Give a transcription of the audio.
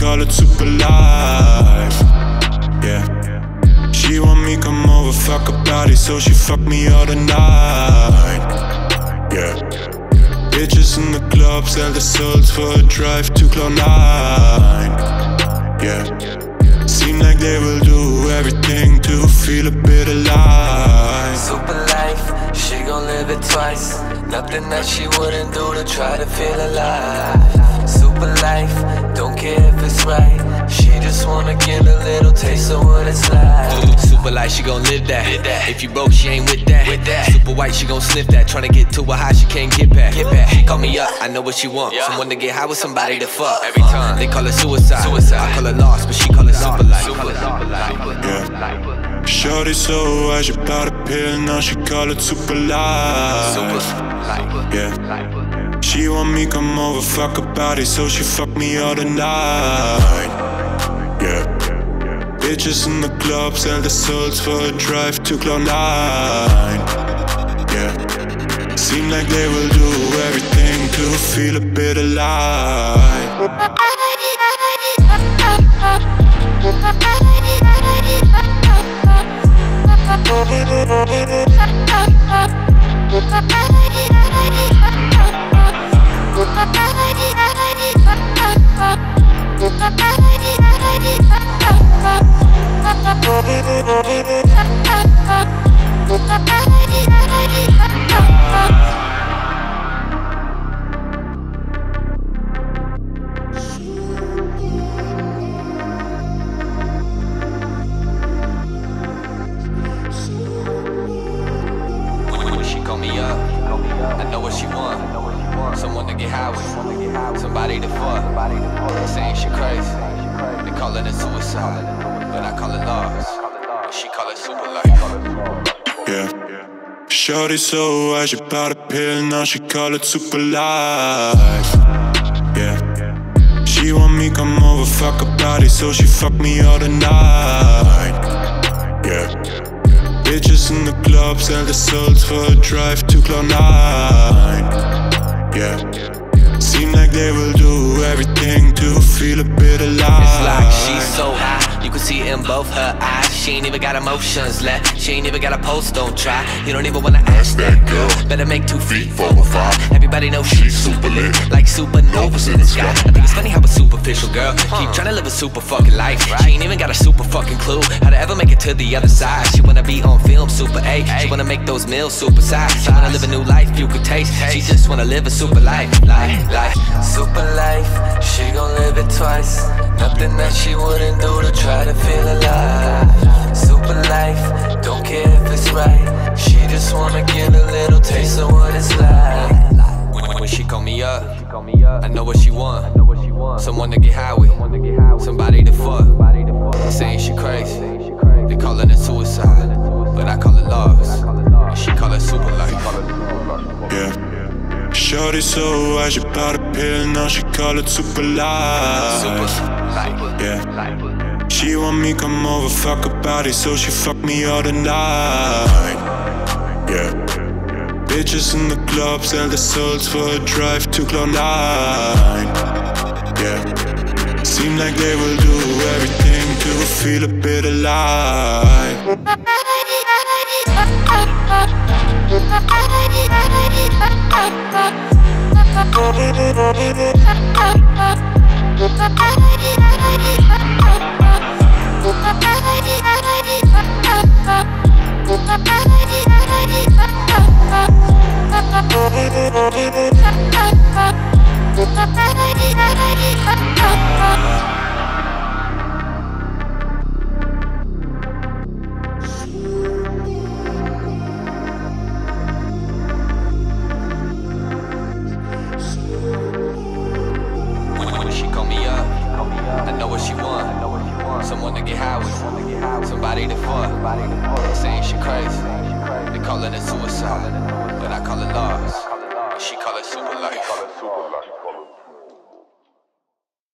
call it super life. Yeah. She want me come over, fuck her body, so she fuck me all the night. Yeah. Bitches in the club sell their souls for a drive to Cloud9. Yeah. Seem like they will do everything to feel a bit alive. Super life, she gon' live it twice. Nothing that she wouldn't do to try to feel alive. Super life, don't care if it's right. She just wanna get a little taste of what it's like. Super light, she gon' live that. If you broke, she ain't with that. Super white, she gon' sniff that. Tryna get to a high she can't get back. She call me up, I know what she want. Someone to get high with, somebody to fuck. Every time they call it suicide. I call it lost, but she call it super light. Yeah. Shorty so high, she bought a pill, now she call it super light. Yeah. She want me come over, fuck her body, so she fuck me all the night. Yeah. Bitches in the club sell their souls for a drive to Cloud9. Yeah. Seem like they will do everything to feel a bit alive. I know what she want. Someone to get high with, somebody to fuck. Saying she crazy, they call it a suicide, but I call it lost. She call it super life. Yeah. Shorty so high, she bought a pill, now she call it super life. Yeah. She want me come over, fuck her body, so she fuck me all the night. Yeah. Bitches in the club sell their souls for a drive to Cloud9. Yeah. Seem like they will do everything to feel a bit alive. It's like she's so high, you can see it in both her eyes. She ain't even got emotions left, she ain't even got a pulse, don't try. You don't even wanna ask that girl, better make 2 feet, 4 or 5. Everybody knows she's super lit, like supernovas in the sky. I think it's funny how a superficial girl keep trying to live a super fucking life. She ain't even got a super fucking clue how to ever make it to the other side. She wanna be on film, super A. She wanna make those meals super size. She wanna live a new life you could taste. She just wanna live a super life, life. Super life, she gon' live it twice. Nothing that she wouldn't do to try to feel alive. Super life, don't care if it's right. She just wanna get a little taste of what it's like. When she call me up, I know what she want. Someone to get high with, somebody to fuck. Saying she crazy, they callin' it suicide, but I call it lost. And she call it super life. Yeah. Shorty so high, she bought a pill, now she call it super life. Yeah. She want me come over, fuck her body, so she fuck me all the night. Yeah. Bitches in the club sell their souls for a drive to Cloud9. Yeah. Seem like they will do everything to feel a bit alive. When she call me up, I know what she want. Someone to get high with, somebody to fuck. Saying she crazy, they callin' it suicide, but I call it lost. She call it super life.